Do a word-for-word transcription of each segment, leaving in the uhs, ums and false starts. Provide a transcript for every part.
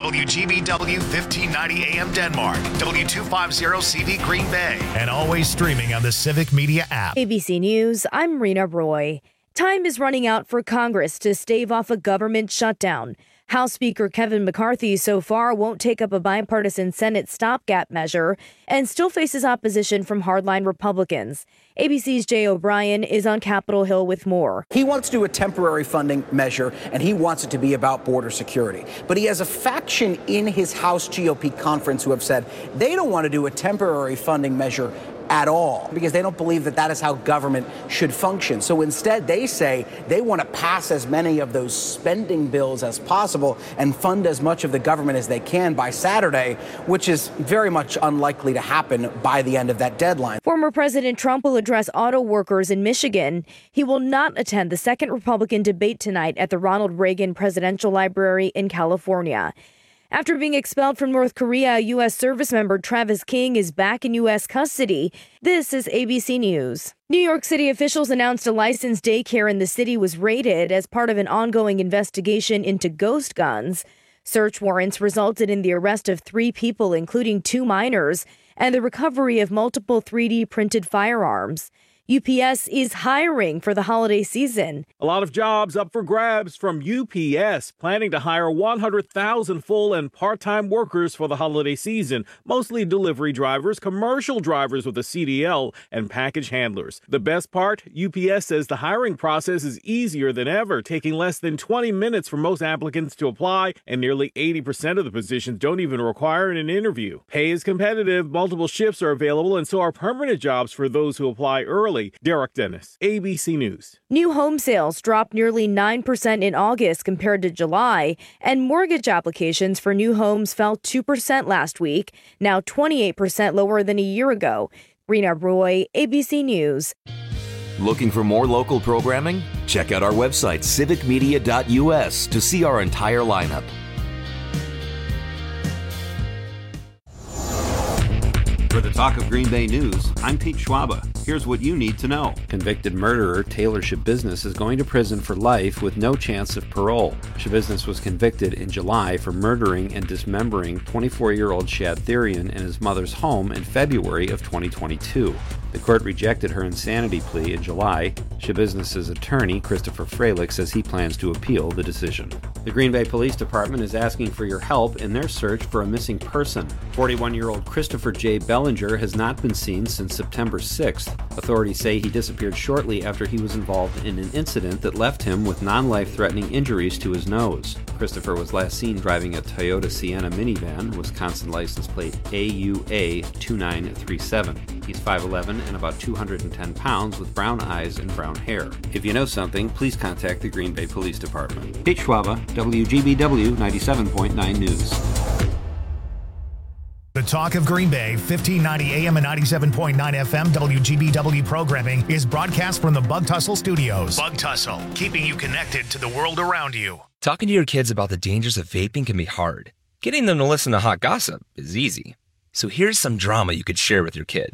W G B W fifteen ninety A M Denmark, W two fifty C V Green Bay, and always streaming on the Civic Media app. A B C News, I'm Rena Roy. Time is running out for Congress to stave off a government shutdown. House Speaker Kevin McCarthy so far won't take up a bipartisan Senate stopgap measure and still faces opposition from hardline Republicans. A B C's Jay O'Brien is on Capitol Hill with more. He wants to do a temporary funding measure, and he wants it to be about border security. But he has a faction in his House G O P conference who have said they don't want to do a temporary funding measure at all, because they don't believe that that is how government should function. So instead, they say they want to pass as many of those spending bills as possible and fund as much of the government as they can by Saturday, which is very much unlikely to happen by the end of that deadline. Former President Trump will address auto workers in Michigan. He will not attend the second Republican debate tonight at the Ronald Reagan Presidential Library in California. After being expelled from North Korea, U S service member Travis King is back in U S custody. This is A B C News. New York City officials announced a licensed daycare in the city was raided as part of an ongoing investigation into ghost guns. Search warrants resulted in the arrest of three people, including two minors, and the recovery of multiple three D printed firearms. U P S is hiring for the holiday season. A lot of jobs up for grabs from U P S, planning to hire one hundred thousand full and part-time workers for the holiday season, mostly delivery drivers, commercial drivers with a C D L, and package handlers. The best part, U P S says the hiring process is easier than ever, taking less than twenty minutes for most applicants to apply, and nearly eighty percent of the positions don't even require an interview. Pay is competitive, multiple shifts are available, and so are permanent jobs for those who apply early. Derek Dennis, A B C News. New home sales dropped nearly nine percent in August compared to July, and mortgage applications for new homes fell two percent last week, now twenty-eight percent lower than a year ago. Rena Roy, A B C News. Looking for more local programming? Check out our website, civic media dot U S, to see our entire lineup. For the Talk of Green Bay News, I'm Pete Schwaba. Here's what you need to know. Convicted murderer Taylor Schabusiness is going to prison for life with no chance of parole. Schabusiness was convicted in July for murdering and dismembering twenty-four-year-old Shad Therian in his mother's home in February of twenty twenty-two. The court rejected her insanity plea in July. Schabusiness's attorney, Christopher Freilich, says he plans to appeal the decision. The Green Bay Police Department is asking for your help in their search for a missing person. forty-one-year-old Christopher J. Bellinger has not been seen since September sixth. Authorities say he disappeared shortly after he was involved in an incident that left him with non-life-threatening injuries to his nose. Christopher was last seen driving a Toyota Sienna minivan, Wisconsin license plate A U A two nine three seven. He's five eleven and about two hundred ten pounds with brown eyes and brown hair. If you know something, please contact the Green Bay Police Department. Pete Schwaba, W G B W ninety-seven point nine News. The Talk of Green Bay, fifteen ninety A M and ninety-seven point nine F M W G B W programming is broadcast from the Bug Tussle Studios. Bug Tussle, keeping you connected to the world around you. Talking to your kids about the dangers of vaping can be hard. Getting them to listen to hot gossip is easy. So here's some drama you could share with your kid.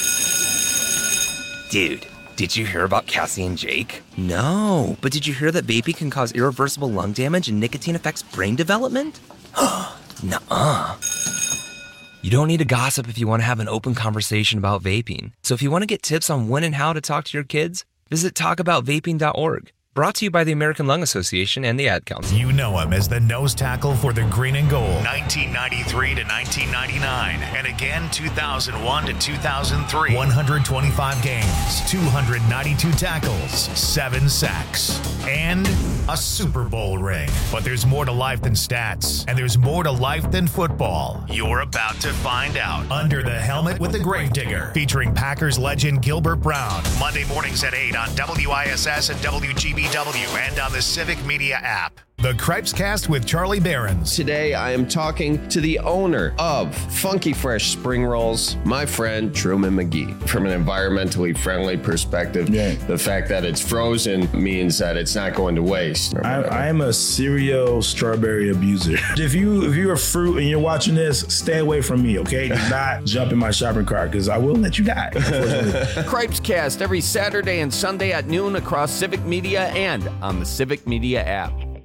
Dude, did you hear about Cassie and Jake? No, but did you hear that vaping can cause irreversible lung damage and nicotine affects brain development? Nuh-uh. You don't need to gossip if you want to have an open conversation about vaping. So if you want to get tips on when and how to talk to your kids, visit talk about vaping dot org. Brought to you by the American Lung Association and the Ad Council. You know him as the nose tackle for the Green and Gold, nineteen ninety-three to nineteen ninety-nine, and again two thousand one to two thousand three. one hundred twenty-five games, two hundred ninety-two tackles, seven sacks, and a Super Bowl ring. But there's more to life than stats, and there's more to life than football. You're about to find out. Under the Helmet with the Gravedigger, featuring Packers legend Gilbert Brown. Monday mornings at eight on W I S S and W G B W and on the Civic Media app. The Cripes Cast with Charlie Behrens. Today, I am talking to the owner of Funky Fresh Spring Rolls, my friend Truman McGee. From an environmentally friendly perspective, yeah. The fact that it's frozen means that it's not going to waste. I, I am a serial strawberry abuser. If you if you're a fruit and you're watching this, stay away from me, okay? Do not jump in my shopping cart because I will let you die. Cripes Cast every Saturday and Sunday at noon across Civic Media and on the Civic Media app.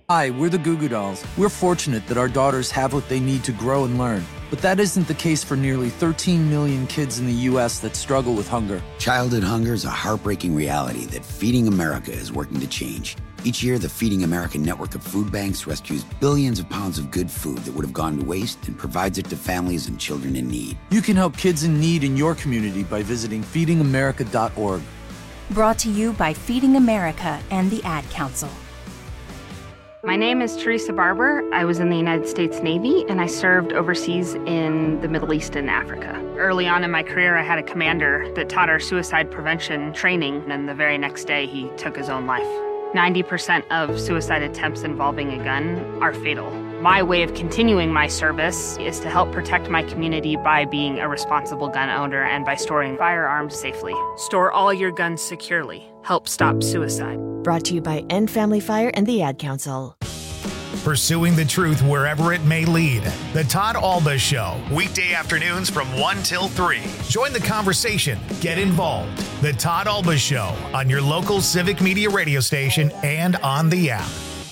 Hi, we're the Goo Goo Dolls. We're fortunate that our daughters have what they need to grow and learn. But that isn't the case for nearly thirteen million kids in the U S that struggle with hunger. Childhood hunger is a heartbreaking reality that Feeding America is working to change. Each year, the Feeding America network of food banks rescues billions of pounds of good food that would have gone to waste and provides it to families and children in need. You can help kids in need in your community by visiting feeding america dot org. Brought to you by Feeding America and the Ad Council. My name is Teresa Barber. I was in the United States Navy, and I served overseas in the Middle East and Africa. Early on in my career, I had a commander that taught our suicide prevention training, and the very next day, he took his own life. ninety percent of suicide attempts involving a gun are fatal. My way of continuing my service is to help protect my community by being a responsible gun owner and by storing firearms safely. Store all your guns securely. Help stop suicide. Brought to you by End Family Fire and the Ad Council. Pursuing the truth wherever it may lead. The Todd Alba Show, weekday afternoons from one till three. Join the conversation. Get involved. The Todd Alba Show on your local Civic Media radio station and on the app.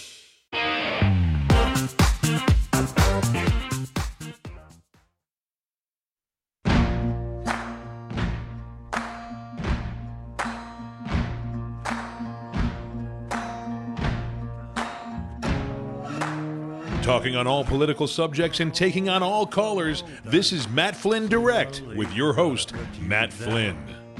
Talking on all political subjects and taking on all callers, this is Matt Flynn Direct with your host, Matt Flynn.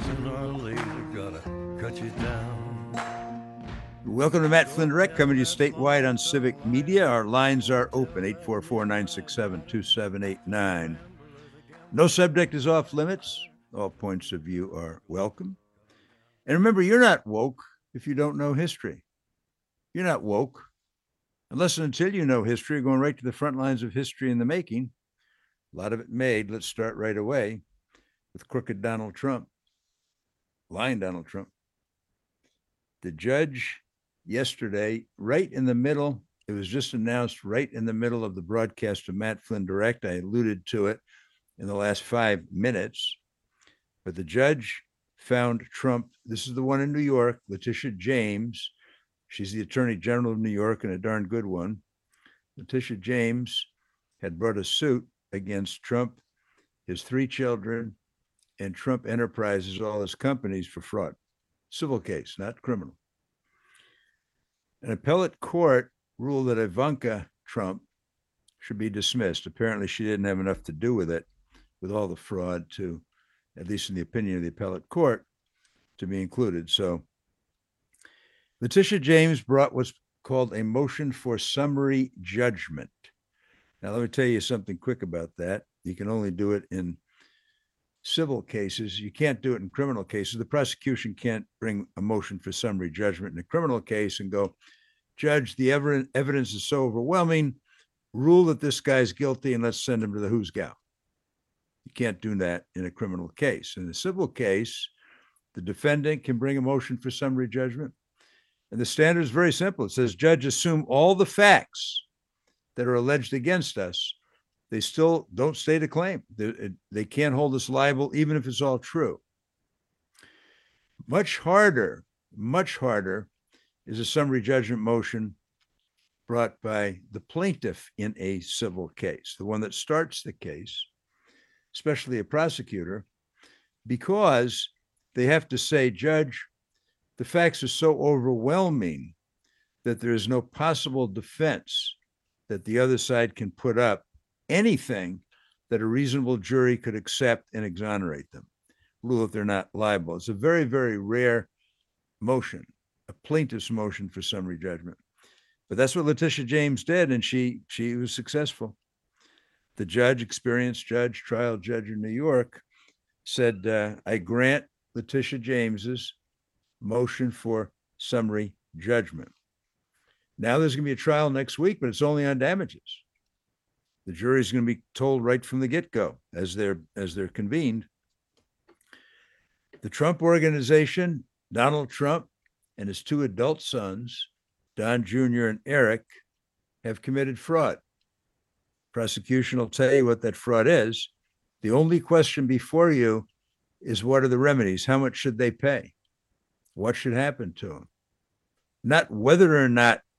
Welcome to Matt Flynn Direct, coming to you statewide on Civic Media. Our lines are open, eight four four, nine six seven, two seven eight nine. No subject is off limits. All points of view are welcome. And remember, you're not woke if you don't know history. You're not woke unless and until you know history, going right to the front lines of history in the making. A lot of it made. Let's start right away with crooked Donald Trump, lying Donald Trump. The judge yesterday, right in the middle, it was just announced right in the middle of the broadcast of Matt Flynn Direct. I alluded to it in the last five minutes, but the judge found Trump. This is the one in New York, Letitia James. She's the Attorney General of New York and a darn good one. Letitia James had brought a suit against Trump, his three children, and Trump Enterprises, all his companies, for fraud. Civil case, not criminal. An appellate court ruled that Ivanka Trump should be dismissed. Apparently, she didn't have enough to do with it, with all the fraud, to, at least in the opinion of the appellate court, to be included. So Letitia James brought what's called a motion for summary judgment. Now, let me tell you something quick about that. You can only do it in civil cases. You can't do it in criminal cases. The prosecution can't bring a motion for summary judgment in a criminal case and go, Judge, the ev- evidence is so overwhelming, rule that this guy's guilty and let's send him to the who's gal. You can't do that in a criminal case. In a civil case, the defendant can bring a motion for summary judgment. And the standard is very simple. It says, Judge, assume all the facts that are alleged against us. They still don't state a claim. They, they can't hold us liable, even if it's all true. Much harder, much harder is a summary judgment motion brought by the plaintiff in a civil case, the one that starts the case, especially a prosecutor, because they have to say, Judge, the facts are so overwhelming that there is no possible defense that the other side can put up anything that a reasonable jury could accept and exonerate them, rule that they're not liable. It's a very, very rare motion, a plaintiff's motion for summary judgment. But that's what Letitia James did, and she she was successful. The judge, experienced judge, trial judge in New York, said, uh, I grant Letitia James's motion for summary judgment. Now there's going to be a trial next week, but it's only on damages. The jury is going to be told right from the get-go as they're as they're convened. The Trump Organization, Donald Trump and his two adult sons, Don Junior and Eric, have committed fraud. Prosecution will tell you what that fraud is. The only question before you is, what are the remedies? How much should they pay? What should happen to them? Not whether or not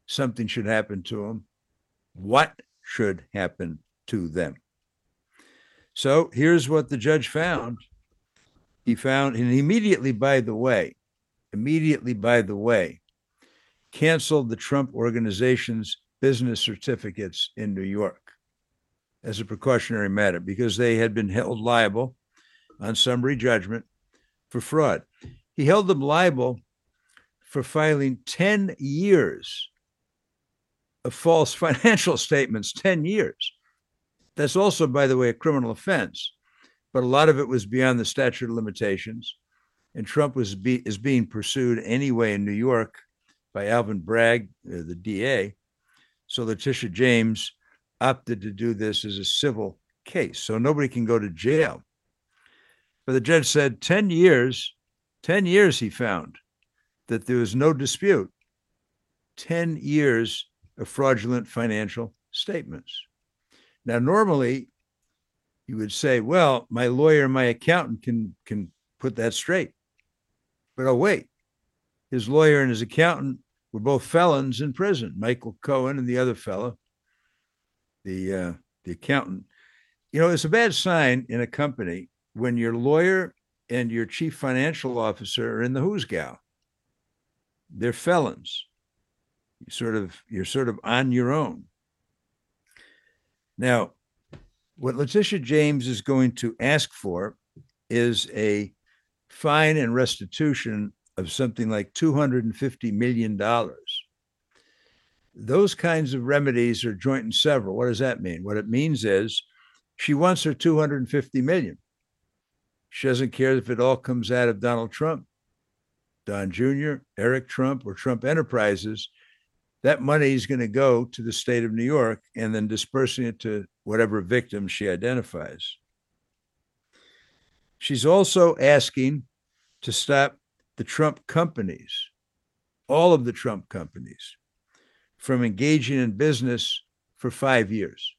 something should happen to them. What should happen to them? So here's what the judge found. He found, and immediately, by the way, immediately, by the way, canceled the Trump Organization's business certificates in New York as a precautionary matter because they had been held liable on summary judgment for fraud. He held them liable for filing ten years of false financial statements, ten years. That's also, by the way, a criminal offense, but a lot of it was beyond the statute of limitations. And Trump was be, is being pursued anyway in New York by Alvin Bragg, uh, the D A. So Letitia James opted to do this as a civil case. So nobody can go to jail. But the judge said ten years, ten years he found that there was no dispute. ten years of fraudulent financial statements. Now, normally you would say, well, my lawyer and my accountant can, can put that straight. But oh, wait, his lawyer and his accountant were both felons in prison, Michael Cohen and the other fellow, the, uh, the accountant. You know, it's a bad sign in a company when your lawyer and your chief financial officer are in the who's gal. They're felons. You sort of, you're sort of on your own. Now, what Letitia James is going to ask for is a fine and restitution of something like two hundred fifty million dollars. Those kinds of remedies are joint and several. What does that mean? What it means is she wants her two hundred fifty million dollars. She doesn't care if it all comes out of Donald Trump, Don Junior, Eric Trump, or Trump Enterprises. That money is going to go to the state of New York and then dispersing it to whatever victim she identifies. She's also asking to stop the Trump companies, all of the Trump companies, from engaging in business for five years.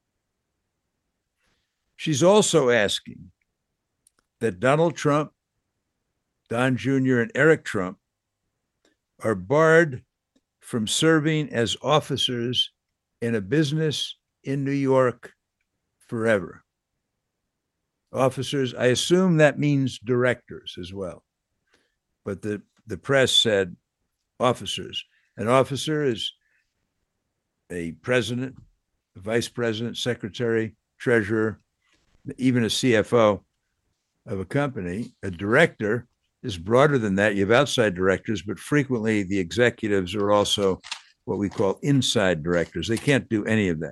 She's also asking that Donald Trump, Don Junior, and Eric Trump are barred from serving as officers in a business in New York forever. Officers, I assume that means directors as well. But the, the press said officers. An officer is a president, a vice president, secretary, treasurer, even a C F O of a company. A director is broader than that. You have outside directors, but frequently the executives are also what we call inside directors. They can't do any of that.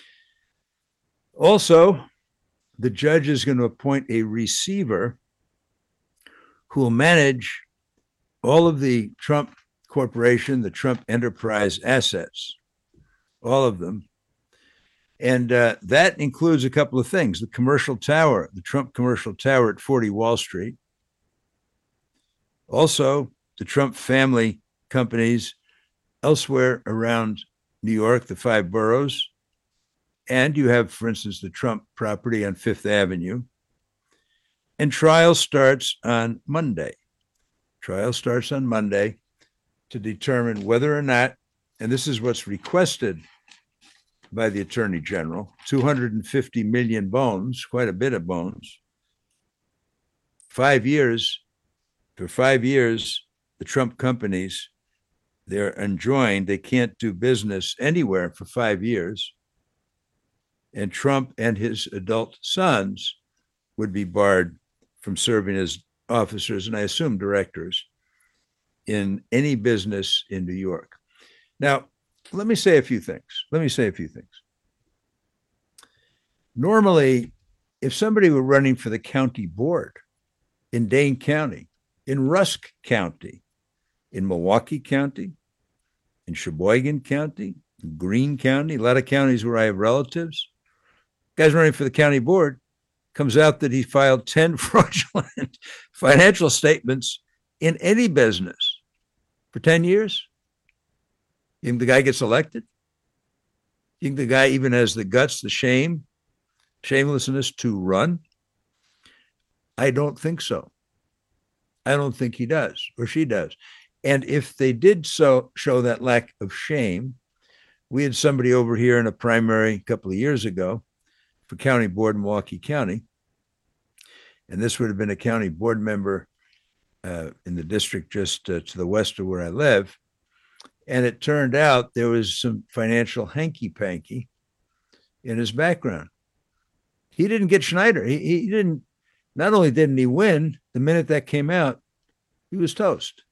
Also, the judge is going to appoint a receiver who will manage all of the Trump Corporation, the Trump Enterprise assets, all of them. And uh, that includes a couple of things. The commercial tower, the Trump commercial tower at forty Wall Street. Also, the Trump family companies elsewhere around New York, the five boroughs. And you have, for instance, the Trump property on Fifth Avenue. And trial starts on Monday. Trial starts on Monday to determine whether or not, and this is what's requested by the Attorney General, two hundred fifty million bones, quite a bit of bones. Five years, for five years, the Trump companies, they're enjoined, they can't do business anywhere for five years. And Trump and his adult sons would be barred from serving as officers, and I assume directors, in any business in New York. Now, let me say a few things. Let me say a few things. Normally, if somebody were running for the county board in Dane County, in Rusk County, in Milwaukee County, in Sheboygan County, in Greene County, a lot of counties where I have relatives, guy's running for the county board, comes out that he filed ten fraudulent financial statements in any business for ten years. You think the guy gets elected? You think the guy even has the guts, the shame, shamelessness to run? I don't think so. I don't think he does, or she does. And if they did so show that lack of shame, we had somebody over here in a primary a couple of years ago for county board in Milwaukee County. And this would have been a county board member uh, in the district just uh, to the west of where I live. And it turned out there was some financial hanky-panky in his background. He didn't get Schneider. He, he didn't, not only didn't he win, the minute that came out, he was toast.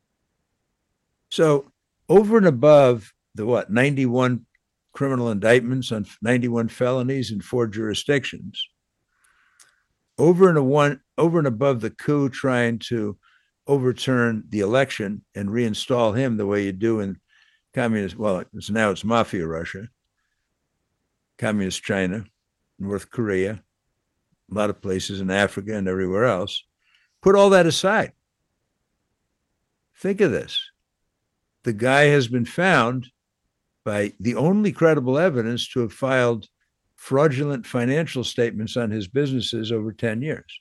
So over and above the what, ninety-one criminal indictments on ninety-one felonies in four jurisdictions, over and, a one, over and above the coup trying to overturn the election and reinstall him the way you do in communist, well, it's now it's mafia Russia, communist China, North Korea, a lot of places in Africa and everywhere else. Put all that aside. Think of this. The guy has been found by the only credible evidence to have filed fraudulent financial statements on his businesses over ten years.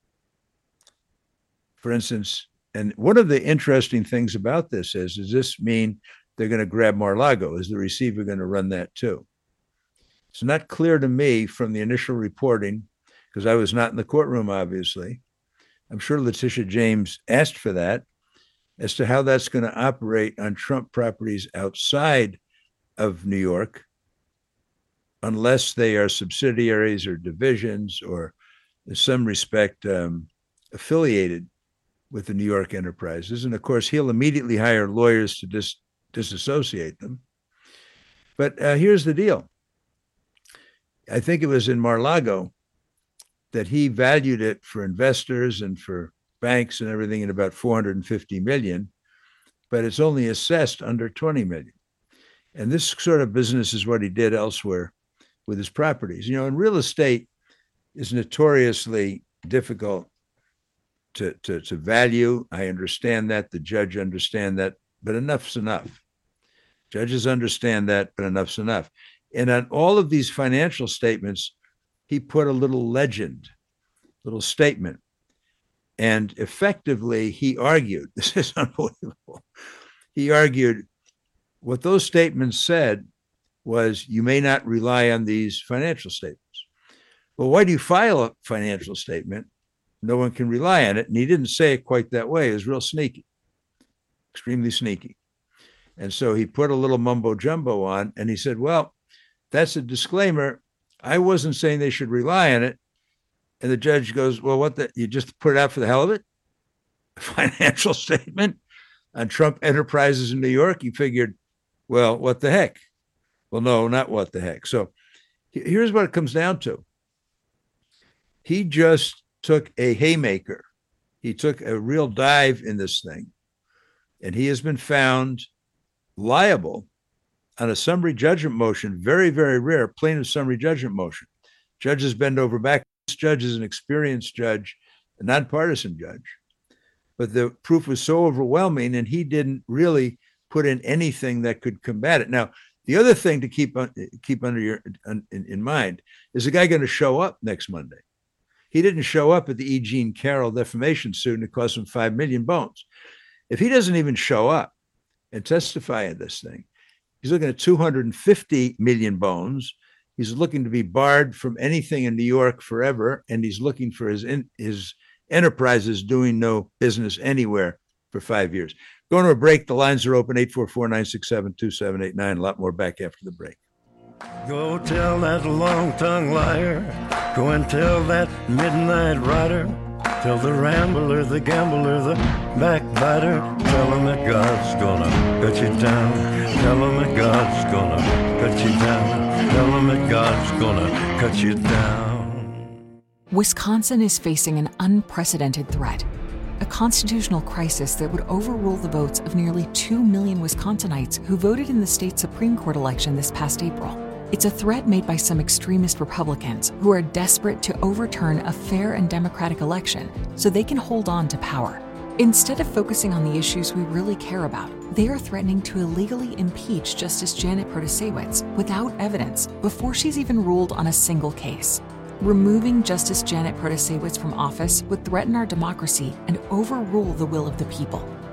For instance, and one of the interesting things about this is, does this mean they're going to grab Mar-a-Lago? Is the receiver going to run that too? It's not clear to me from the initial reporting, because I was not in the courtroom, obviously. I'm sure Letitia James asked for that, as to how that's going to operate on Trump properties outside of New York, unless they are subsidiaries or divisions or in some respect um, affiliated with the New York enterprises. And of course, he'll immediately hire lawyers to dis- disassociate them. But uh, here's the deal. I think it was in Mar-a-Lago that he valued it for investors and for banks and everything at about four hundred fifty million, but it's only assessed under twenty million. And this sort of business is what he did elsewhere with his properties. You know, and real estate is notoriously difficult to, to, to value. I understand that. The judge understands that, but enough's enough. Judges understand that, but enough's enough. And on all of these financial statements, he put a little legend, little statement. And effectively, he argued, this is unbelievable. He argued what those statements said was, you may not rely on these financial statements. Well, why do you file a financial statement? No one can rely on it. And he didn't say it quite that way. It was real sneaky, extremely sneaky. And so he put a little mumbo jumbo on, and he said, well, that's a disclaimer. I wasn't saying they should rely on it. And the judge goes, well, what the, you just put it out for the hell of it? A financial statement on Trump Enterprises in New York? He figured, well, what the heck? Well, no, not what the heck. So here's what it comes down to. He just took a haymaker. He took a real dive in this thing. And he has been found liable on a summary judgment motion, very, very rare, plaintiff summary judgment motion. Judges bend over back. This judge is an experienced judge, a nonpartisan judge. But the proof was so overwhelming, and he didn't really put in anything that could combat it. Now, the other thing to keep on, keep under your in, in mind is the guy going to show up next Monday. He didn't show up at the E. Jean Carroll defamation suit, and it cost him five million bones. If he doesn't even show up and testify in this thing, he's looking at two hundred fifty million bones. He's looking to be barred from anything in New York forever, and he's looking for his in, his enterprises doing no business anywhere for five years. Going to a break. The lines are open, eight four four, nine six seven, two seven eight nine. A lot more back after the break. Go tell that long-tongued liar. Go and tell that midnight rider. Tell the rambler, the gambler, the backbiter. Tell him that God's gonna cut you down. Tell him that God's gonna cut you down. Tell him that God's gonna cut you down. Wisconsin is facing an unprecedented threat. A constitutional crisis that would overrule the votes of nearly two million Wisconsinites who voted in the state Supreme Court election this past April. It's a threat made by some extremist Republicans who are desperate to overturn a fair and democratic election so they can hold on to power. Instead of focusing on the issues we really care about, they are threatening to illegally impeach Justice Janet Protasiewicz without evidence before she's even ruled on a single case. Removing Justice Janet Protasiewicz from office would threaten our democracy and overrule the will of the people.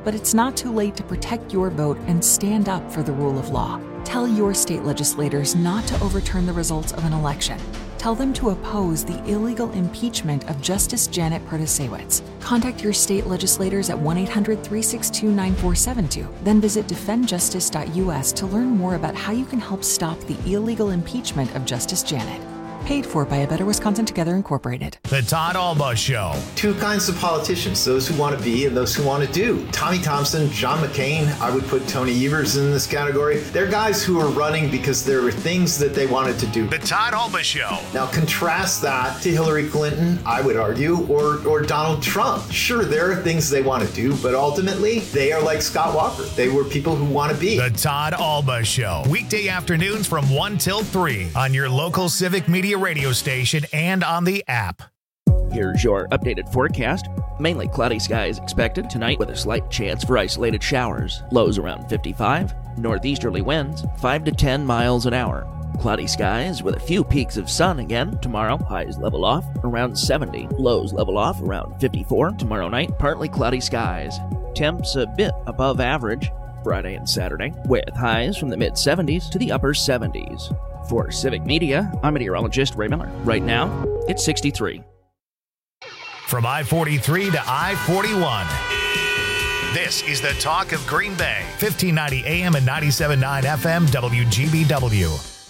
But it's not too late to protect your vote and stand up for the rule of law. Tell your state legislators not to overturn the results of an election. Tell them to oppose the illegal impeachment of Justice Janet Protasiewicz. Contact your state legislators at one eight hundred, three six two, nine four seven two. Then visit defend justice dot U S to learn more about how you can help stop the illegal impeachment of Justice Janet. Paid for by A Better Wisconsin Together Incorporated. The Todd Alba Show. Two kinds of politicians, those who want to be and those who want to do. Tommy Thompson, John McCain, I would put Tony Evers in this category. They're guys who are running because there were things that they wanted to do. The Todd Alba Show. Now contrast that to Hillary Clinton, I would argue, or, or Donald Trump. Sure, there are things they want to do, but ultimately they are like Scott Walker. They were people who want to be. The Todd Alba Show. Weekday afternoons from one till three on your local Civic Media radio station and on the app. Here's your updated forecast. Mainly cloudy skies expected tonight with a slight chance for isolated showers. Lows around fifty-five. Northeasterly winds five to ten miles an hour. Cloudy skies with a few peaks of sun again tomorrow. Highs level off around seventy. Lows level off around fifty-four. Tomorrow night, partly cloudy skies. Temps a bit above average Friday and Saturday, with highs from the mid seventies to the upper seventies. For Civic Media, I'm meteorologist Ray Miller. Right now, it's sixty-three. From I forty-three to I forty-one. This is the talk of Green Bay. fifteen ninety A M and ninety-seven point nine F M W G B W.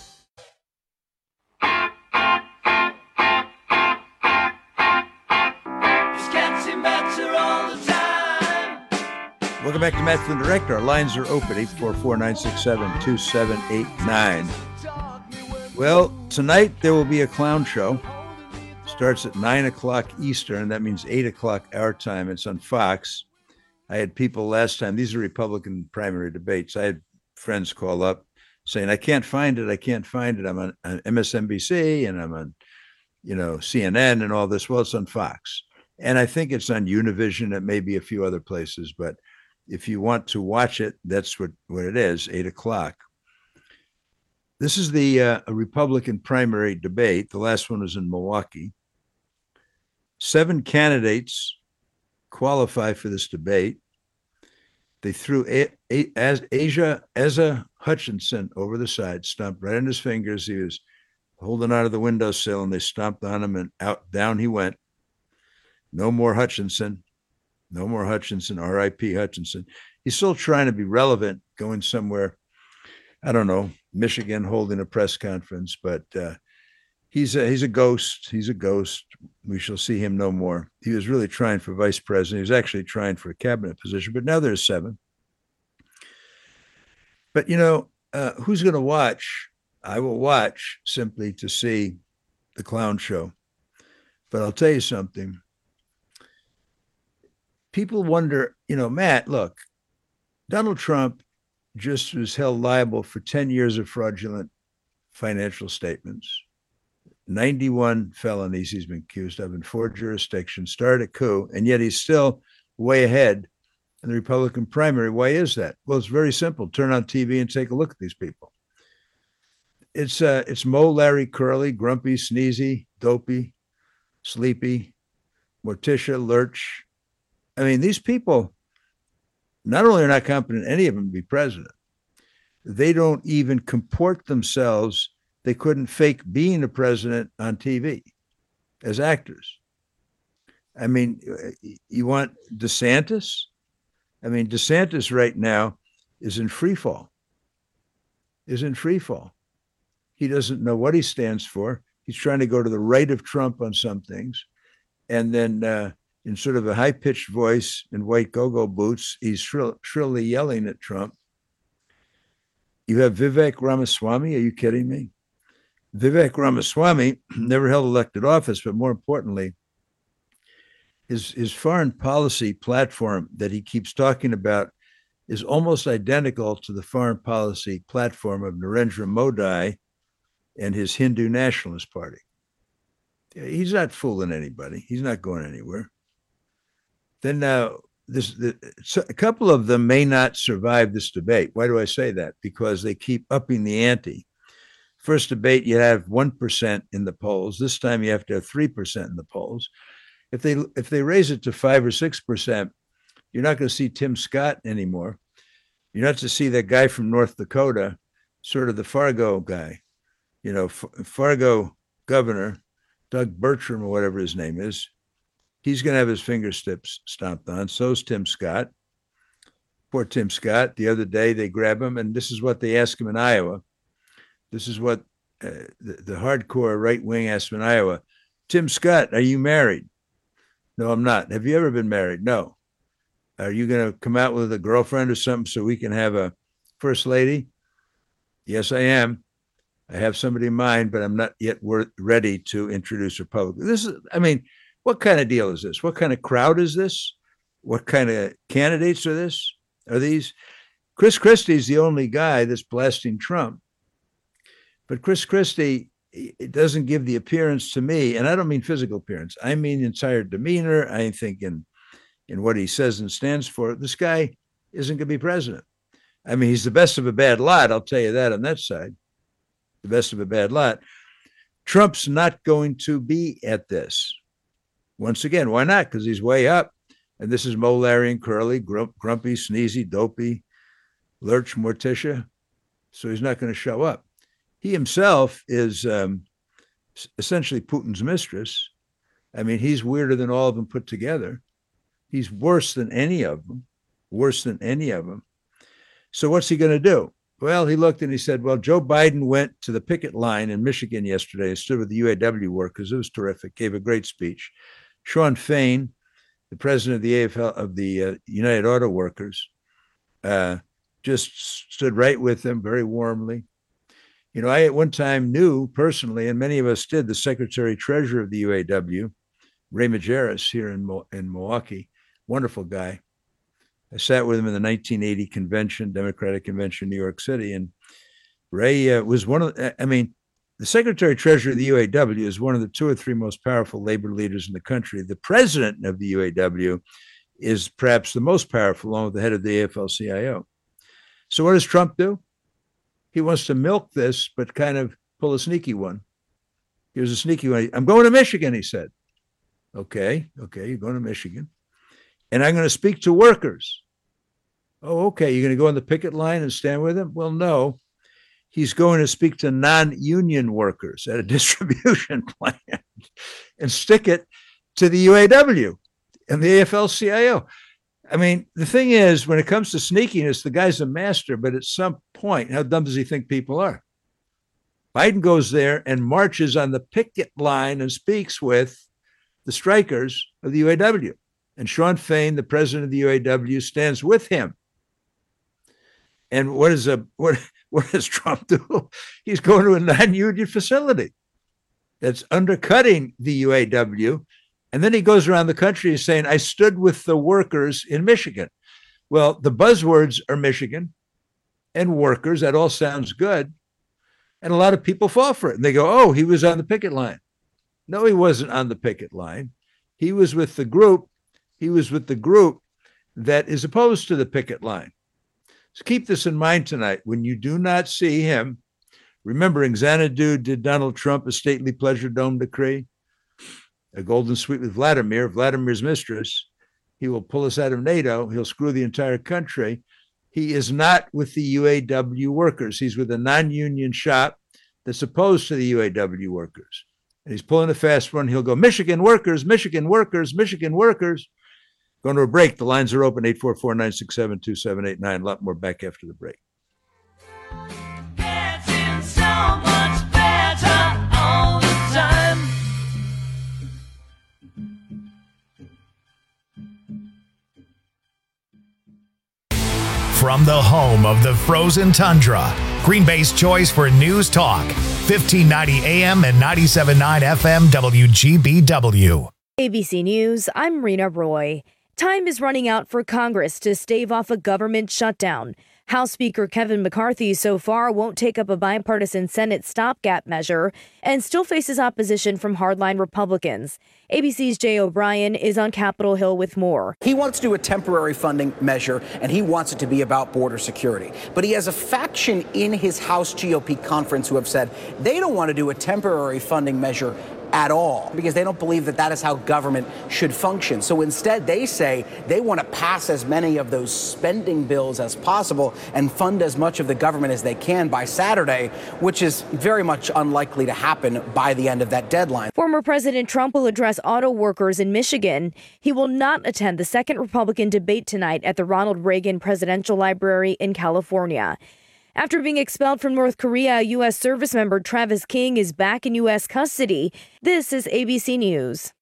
Welcome back to Matt Flynn Direct. Our lines are open, eight four four, nine six seven, two seven eight nine. Well, tonight there will be a clown show. Starts at nine o'clock Eastern. That means eight o'clock our time. It's on Fox. I had people last time. These are Republican primary debates. I had friends call up saying, I can't find it. I can't find it. I'm on, on M S N B C and I'm on, you know, C N N and all this. Well, it's on Fox. And I think it's on Univision. It may be a few other places. But if you want to watch it, that's what, what it is, eight o'clock. This is the uh, a Republican primary debate. The last one was in Milwaukee. Seven candidates qualify for this debate. They threw a- a- as Asia Asa Hutchinson over the side, stomped right on his fingers. He was holding out of the windowsill, and they stomped on him, and out down he went. No more Hutchinson. No more Hutchinson. R I P Hutchinson. He's still trying to be relevant, going somewhere, I don't know, Michigan, holding a press conference, but uh, he's a, he's a ghost. He's a ghost. We shall see him no more. He was really trying for vice president. He was actually trying for a cabinet position, but now there's seven. But, you know, uh, who's going to watch? I will watch simply to see the clown show. But I'll tell you something. People wonder, you know, Matt, look, Donald Trump just was held liable for ten years of fraudulent financial statements, ninety-one felonies he's been accused of in four jurisdictions, started a coup, and yet he's still way ahead in the Republican primary. Why is that? Well, it's very simple. Turn on T V and take a look at these people. It's uh, it's Mo, Larry, Curly, Grumpy, Sneezy, Dopey, Sleepy, Morticia, Lurch. I mean, these people not only are not competent, any of them, to be president, they don't even comport themselves. They couldn't fake being a president on T V as actors. I mean, you want DeSantis? I mean, DeSantis right now is in free fall, is in free fall. He doesn't know what he stands for. He's trying to go to the right of Trump on some things. And then uh, in sort of a high-pitched voice in white go-go boots, he's shrill, shrilly yelling at Trump. You have Vivek Ramaswamy. Are you kidding me? Vivek Ramaswamy never held elected office, but more importantly, his, his foreign policy platform that he keeps talking about is almost identical to the foreign policy platform of Narendra Modi and his Hindu Nationalist Party. He's not fooling anybody. He's not going anywhere. Then now, this the, so a couple of them may not survive this debate. Why do I say that? Because they keep upping the ante. First debate, you have one percent in the polls. This time you have to have three percent in the polls. If they if they raise it to five or six percent, You're not going to see Tim Scott anymore. You're not to see that guy from North Dakota, sort of the Fargo guy, you know, F- Fargo governor, Doug Bertram or whatever his name is. He's going to have his fingertips stomped on. So's Tim Scott. Poor Tim Scott. The other day they grab him, and this is what they ask him in Iowa. This is what uh, the, the hardcore right wing asked him in Iowa. Tim Scott, are you married? No, I'm not. Have you ever been married? No. Are you going to come out with a girlfriend or something so we can have a first lady? Yes, I am. I have somebody in mind, but I'm not yet worth, ready to introduce her publicly. This is, I mean, what kind of deal is this? What kind of crowd is this? What kind of candidates are this? Are these? Chris Christie's the only guy that's blasting Trump. But Chris Christie, it doesn't give the appearance to me, and I don't mean physical appearance. I mean entire demeanor. I think in, in what he says and stands for. This guy isn't going to be president. I mean, he's the best of a bad lot. I'll tell you that on that side. The best of a bad lot. Trump's not going to be at this. Once again, why not? Because he's way up. And this is Mo, Larry, and Curly, grump, grumpy, sneezy, dopey, Lurch, Morticia. So he's not going to show up. He himself is um, essentially Putin's mistress. I mean, he's weirder than all of them put together. He's worse than any of them, worse than any of them. So what's he going to do? Well, he looked and he said, well, Joe Biden went to the picket line in Michigan yesterday and stood with the U A W workers. It was terrific. Gave a great speech. Sean Fain, the president of the A F L, of the uh, United Auto Workers, uh, just stood right with them very warmly. You know, I at one time knew personally, and many of us did, the Secretary Treasurer of the U A W, Ray Majerus, here in, Mo- in Milwaukee. Wonderful guy. I sat with him in the nineteen eighty convention, Democratic Convention, New York City. And Ray uh, was one of, I mean, the Secretary Treasurer of the U A W is one of the two or three most powerful labor leaders in the country. The president of the U A W is perhaps the most powerful, along with the head of the A F L C I O. So what does Trump do? He wants to milk this, but kind of pull a sneaky one. Here's a sneaky one. I'm going to Michigan, he said. Okay, okay, you're going to Michigan. And I'm going to speak to workers. Oh, okay, you're going to go on the picket line and stand with them? Well, no. He's going to speak to non-union workers at a distribution plant and stick it to the U A W and the A F L C I O. I mean, the thing is, when it comes to sneakiness, the guy's a master, but at some point, how dumb does he think people are? Biden goes there and marches on the picket line and speaks with the strikers of the U A W. And Sean Fain, the president of the U A W, stands with him. And what is a what, what does Trump do? He's going to a non-union facility that's undercutting the U A W. And then he goes around the country saying, I stood with the workers in Michigan. Well, the buzzwords are Michigan and workers. That all sounds good. And a lot of people fall for it. And they go, oh, he was on the picket line. No, he wasn't on the picket line. He was with the group. He was with the group that is opposed to the picket line. So keep this in mind tonight. When you do not see him, remembering Xanadu did Donald Trump a stately pleasure dome decree, a golden suite with Vladimir, Vladimir's mistress. He will pull us out of NATO. He'll screw the entire country. He is not with the U A W workers. He's with a non-union shop that's opposed to the U A W workers. And he's pulling a fast one. He'll go, Michigan workers, Michigan workers, Michigan workers. Going to a break. The lines are open, eight four four, nine six seven, two seven eight nine. A lot more back after the break. Getting so much better all the time. From the home of the frozen tundra, Green Bay's choice for news talk, fifteen ninety A M and ninety-seven point nine F M W G B W. A B C News, I'm Rena Roy. Time is running out for Congress to stave off a government shutdown. House Speaker Kevin McCarthy so far won't take up a bipartisan Senate stopgap measure and still faces opposition from hardline Republicans. A B C's Jay O'Brien is on Capitol Hill with more. He wants to do a temporary funding measure, and he wants it to be about border security. But he has a faction in his House G O P conference who have said they don't want to do a temporary funding measure at all, because they don't believe that that is how government should function. So instead, they say they want to pass as many of those spending bills as possible and fund as much of the government as they can by Saturday, which is very much unlikely to happen by the end of that deadline. Former President Trump will address auto workers in Michigan. He will not attend the second Republican debate tonight at the Ronald Reagan Presidential Library in California. After being expelled from North Korea, U S service member Travis King is back in U S custody. This is A B C News.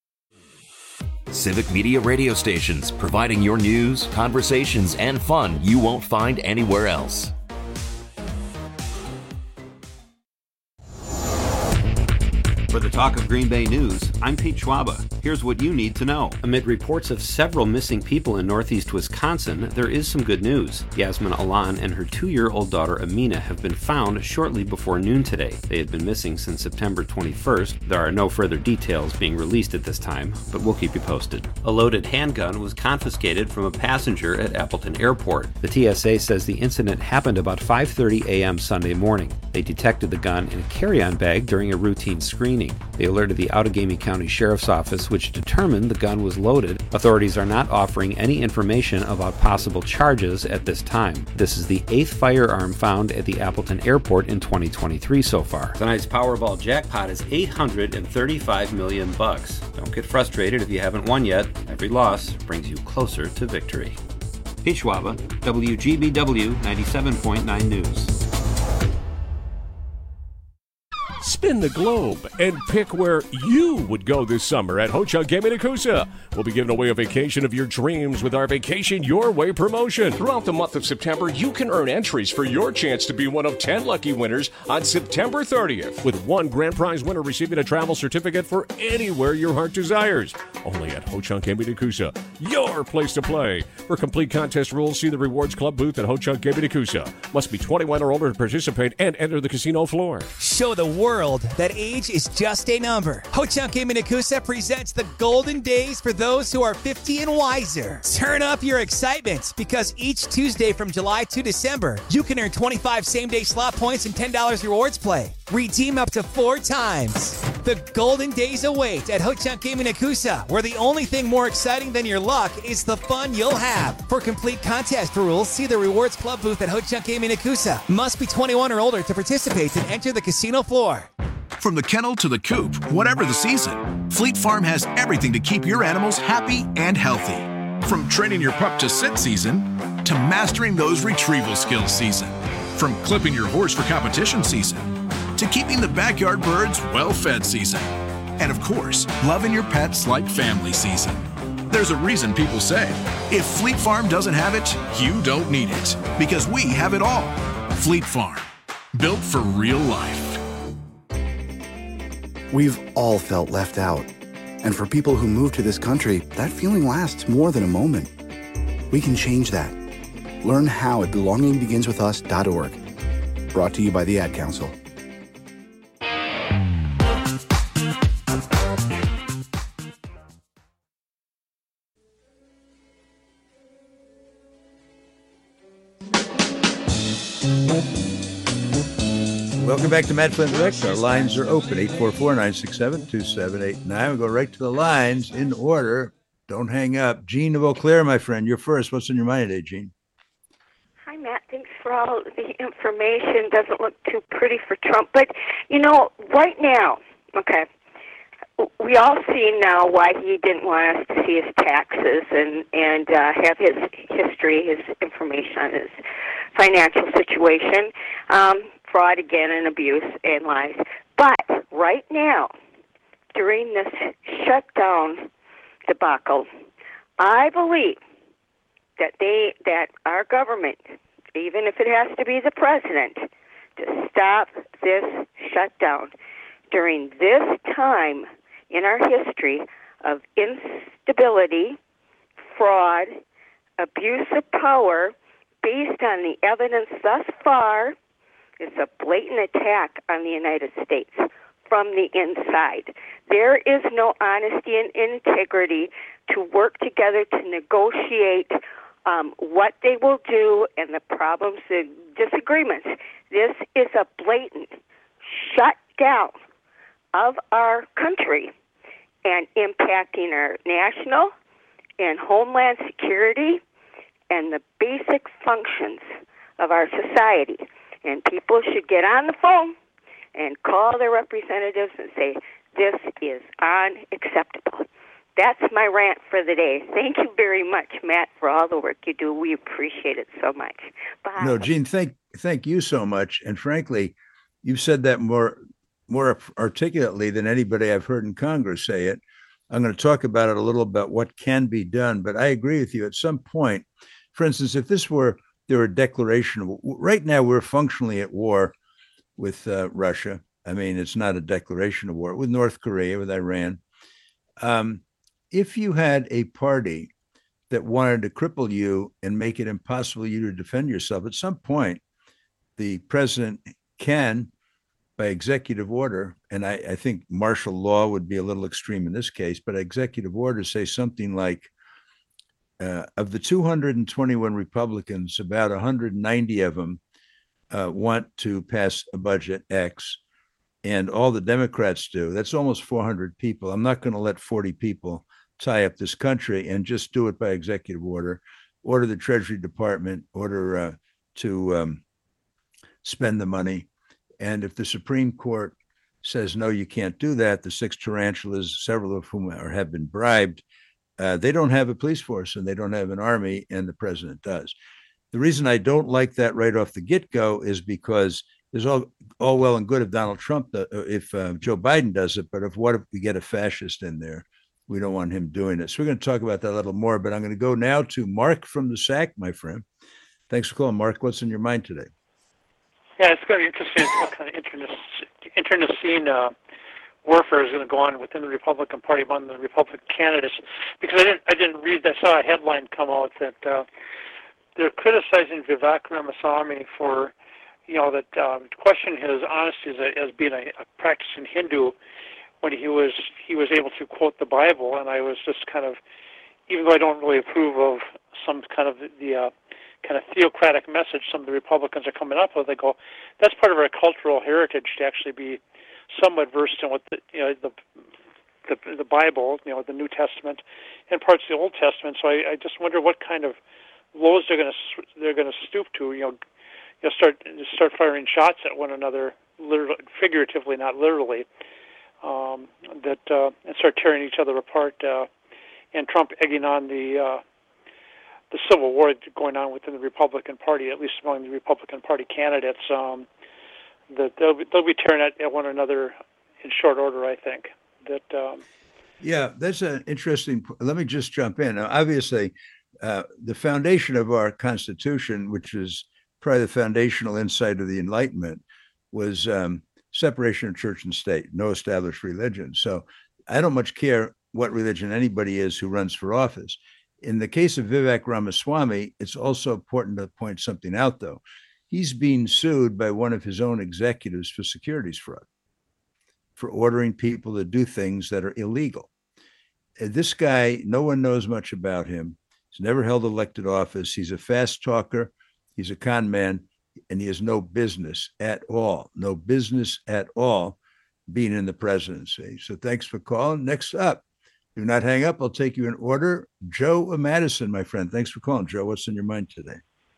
Civic Media radio stations, providing your news, conversations, and fun you won't find anywhere else. For the Talk of Green Bay News, I'm Pete Schwaba. Here's what you need to know. Amid reports of several missing people in northeast Wisconsin, there is some good news. Yasmin Alan and her two-year-old daughter Amina have been found shortly before noon today. They had been missing since September twenty-first. There are no further details being released at this time, but we'll keep you posted. A loaded handgun was confiscated from a passenger at Appleton Airport. The T S A says the incident happened about five thirty a.m. Sunday morning. They detected the gun in a carry-on bag during a routine screening. They alerted the Outagamie County Sheriff's Office, which determined the gun was loaded. Authorities are not offering any information about possible charges at this time. This is the eighth firearm found at the Appleton Airport in twenty twenty-three so far. Tonight's Powerball jackpot is eight hundred thirty-five million bucks. Don't get frustrated if you haven't won yet. Every loss brings you closer to victory. Pete Schwaba, W G B W ninety-seven point nine News. Spin the globe and pick where you would go this summer at Ho-Chunk Gaming Nakusa. We'll be giving away a vacation of your dreams with our Vacation Your Way promotion. Throughout the month of September, you can earn entries for your chance to be one of ten lucky winners on September thirtieth, with one grand prize winner receiving a travel certificate for anywhere your heart desires. Only at Ho-Chunk Gaming Nakusa, your place to play. For complete contest rules, see the Rewards Club booth at Ho-Chunk Gaming Nakusa. Must be twenty-one or older to participate and enter the casino floor. Show the world that age is just a number. Ho-Chunk Gaming Nakusa presents the golden days for those who are fifty and wiser. Turn up your excitement, because each Tuesday from July to December, you can earn twenty-five same-day slot points and ten dollars rewards play. Redeem up to four times. The golden days await at Ho-Chunk Gaming Nakusa, where the only thing more exciting than your luck is the fun you'll have. For complete contest rules, see the Rewards Club booth at Ho-Chunk Gaming Nakusa. Must be twenty-one or older to participate and enter the casino floor. From the kennel to the coop, whatever the season, Fleet Farm has everything to keep your animals happy and healthy. From training your pup to sit season, to mastering those retrieval skills season. From clipping your horse for competition season, to keeping the backyard birds well-fed season. And of course, loving your pets like family season. There's a reason people say, if Fleet Farm doesn't have it, you don't need it. Because we have it all. Fleet Farm, built for real life. We've all felt left out. And for people who move to this country, that feeling lasts more than a moment. We can change that. Learn how at belonging begins with us dot org. Brought to you by the Ad Council. Welcome back to Matt Flynn Direct. Our lines are open, eight four four, nine six seven, two seven eight nine. We'll go right to the lines in order. Don't hang up. Gene of Eau Claire, my friend, you're first. What's on your mind today, Gene? Hi, Matt. Thanks for all the information. Doesn't look too pretty for Trump. But, you know, right now, okay, we all see now why he didn't want us to see his taxes and, and uh, have his history, his information on his financial situation. Um, fraud again and abuse and lies. But right now, during this shutdown debacle, I believe that they that our government, even if it has to be the president, to stop this shutdown during this time in our history of instability, fraud, abuse of power, based on the evidence thus far. It's a blatant attack on the United States from the inside. There is no honesty and integrity to work together to negotiate um, what they will do and the problems and disagreements. This is a blatant shutdown of our country and impacting our national and homeland security and the basic functions of our society. And people should get on the phone and call their representatives and say, this is unacceptable. That's my rant for the day. Thank you very much, Matt, for all the work you do. We appreciate it so much. Bye. No, Gene, thank thank you so much. And frankly, you've said that more more articulately than anybody I've heard in Congress say it. I'm going to talk about it a little about what can be done, but I agree with you. At some point, for instance, if this were there were a declaration of right now, we're functionally at war with uh, Russia. I mean, it's not a declaration of war with North Korea, with Iran. Um, if you had a party that wanted to cripple you and make it impossible for you to defend yourself, at some point, the president can, by executive order, and I, I think martial law would be a little extreme in this case, but executive order say something like, uh, of the two hundred twenty-one Republicans, about one hundred ninety of them uh, want to pass a budget X, and all the Democrats do. That's almost four hundred people. I'm not going to let forty people tie up this country and just do it by executive order, order the Treasury Department, order uh, to um, spend the money. And if the Supreme Court says, no, you can't do that, the six tarantulas, several of whom are, have been bribed, uh, they don't have a police force and they don't have an army, and the president does. The reason I don't like that right off the get-go is because there's all, all well and good if Donald Trump, uh, if uh, Joe Biden does it, but if what if we get a fascist in there? We don't want him doing it. So we're going to talk about that a little more, but I'm going to go now to Mark from the S A C, my friend. Thanks for calling, Mark. What's in your mind today? Yeah, it's going to be interesting what kind of internecine uh, warfare is going to go on within the Republican Party among the Republican candidates. Because I didn't, I didn't read. I saw a headline come out that uh, they're criticizing Vivek Ramaswamy for, you know, that um, question his honesty as, a, as being a, a practicing Hindu when he was he was able to quote the Bible, and I was just kind of, even though I don't really approve of some kind of the uh, kind of theocratic message some of the Republicans are coming up with, I go, that's part of our cultural heritage to actually be somewhat versed in what the you know the the, the Bible, you know, the New Testament, and parts of the Old Testament. So I, I just wonder what kind of lows they're going to they're going to stoop to, you know, you know, start start firing shots at one another, literally, figuratively, not literally. Um, that uh, and start tearing each other apart, uh, and Trump egging on the uh, the civil war going on within the Republican Party, at least among the Republican Party candidates. Um, that they'll be, they'll be tearing at, at one another in short order, I think. That um, yeah, that's an interesting. Let me just jump in. Now, obviously, uh, the foundation of our Constitution, which is probably the foundational insight of the Enlightenment, was um, separation of church and state, no established religion. So I don't much care what religion anybody is who runs for office. In the case of Vivek Ramaswamy, it's also important to point something out, though. He's being sued by one of his own executives for securities fraud, for ordering people to do things that are illegal. And this guy, no one knows much about him. He's never held elected office. He's a fast talker. He's a con man. And he has no business at all, no business at all being in the presidency. So thanks for calling. Next up, do not hang up. I'll take you in order. Joe Madison, my friend. Thanks for calling. Joe, what's in your mind today?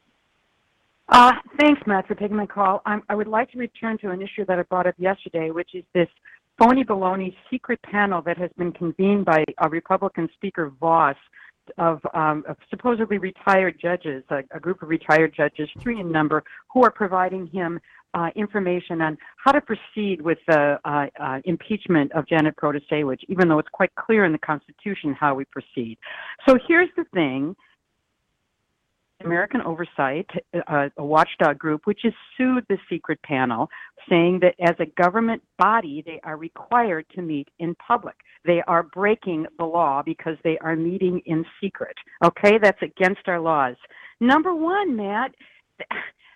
Uh, thanks, Matt, for taking my call. I'm, I would like to return to an issue that I brought up yesterday, which is this phony baloney secret panel that has been convened by a Republican Speaker Voss of, um, of supposedly retired judges, a, a group of retired judges, three in number, who are providing him uh, information on how to proceed with the uh, uh, impeachment of Janet Protasewicz, even though it's quite clear in the Constitution how we proceed. So here's the thing. American Oversight, uh, a watchdog group, which has sued the secret panel, saying that as a government body, they are required to meet in public. They are breaking the law because they are meeting in secret. Okay, that's against our laws. Number one, Matt,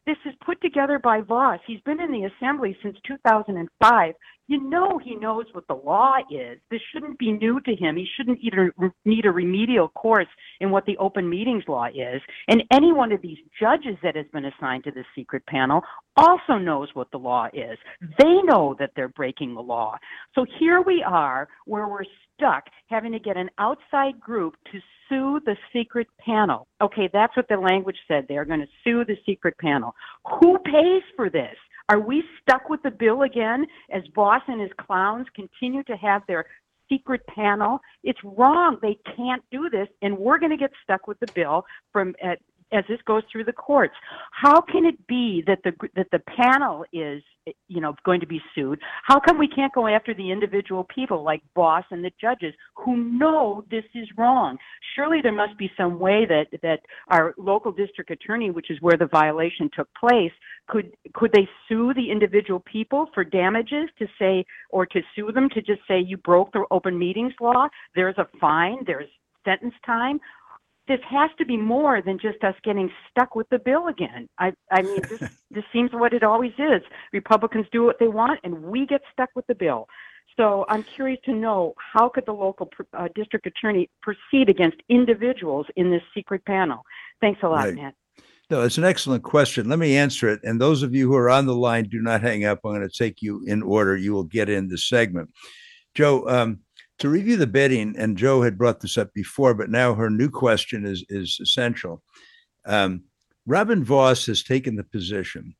This is put together by Voss. He's been in the assembly since two thousand five. You know he knows what the law is. This shouldn't be new to him. He shouldn't either need a remedial course in what the open meetings law is. And any one of these judges that has been assigned to this secret panel also knows what the law is. They know that they're breaking the law. So here we are where we're stuck having to get an outside group to sue the secret panel. Okay, that's what the language said. They're going to sue the secret panel. Who pays for this? Are we stuck with the bill again as Voss and his clowns continue to have their secret panel? It's wrong. They can't do this, and we're going to get stuck with the bill from uh, as this goes through the courts. How can it be that the that the panel is, you know, going to be sued? How come we can't go after the individual people like Voss and the judges who know this is wrong? Surely there must be some way that that our local district attorney, which is where the violation took place, could could they sue the individual people for damages to say, or to sue them to just say you broke the open meetings law? There's a fine. There's sentence time. This has to be more than just us getting stuck with the bill again. I, I mean, this, this seems what it always is. Republicans do what they want, and we get stuck with the bill. So I'm curious to know, how could the local uh, district attorney proceed against individuals in this secret panel? Thanks a lot, Right. Matt. No, it's an excellent question. Let me answer it. And those of you who are on the line, do not hang up. I'm going to take you in order. You will get in the segment. Joe, um, to review the bidding, and Joe had brought this up before, but now her new question is, is essential. Um, Robin Voss has taken the position